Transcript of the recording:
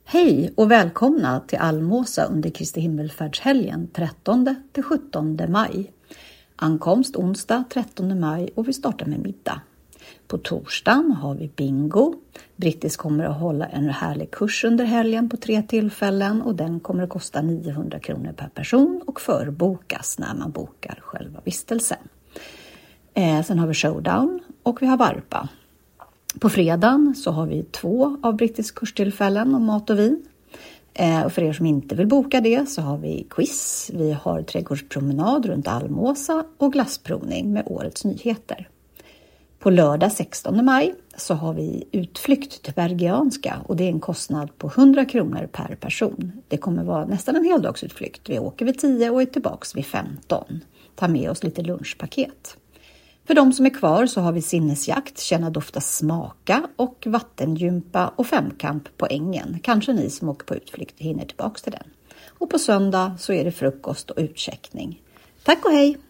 Hej och välkomna till Almåsa under Kristi himmelfärdshelgen 13-17 maj. Ankomst onsdag 13 maj och vi startar med middag. På torsdagen har vi bingo. Brittis kommer att hålla en härlig kurs under helgen på 3 tillfällen och den kommer att kosta 900 kronor per person och förbokas när man bokar själva vistelsen. Sen har vi showdown och vi har varpa. På fredagen så har vi 2 av Brittis kurstillfällen om mat och vin. Och för er som inte vill boka det så har vi quiz, vi har trädgårdspromenad runt Almåsa och glassprovning med årets nyheter. På lördag 16 maj så har vi utflykt till Bergianska och det är en kostnad på 100 kronor per person. Det kommer vara nästan en heldagsutflykt. Vi åker vid 10 och är tillbaka vid 15. Ta med oss lite lunchpaket. För de som är kvar så har vi sinnesjakt, känna dofta smaka och vattengympa och femkamp på ängen. Kanske ni som åker på utflykt hinner tillbaka till den. Och på söndag så är det frukost och utcheckning. Tack och hej!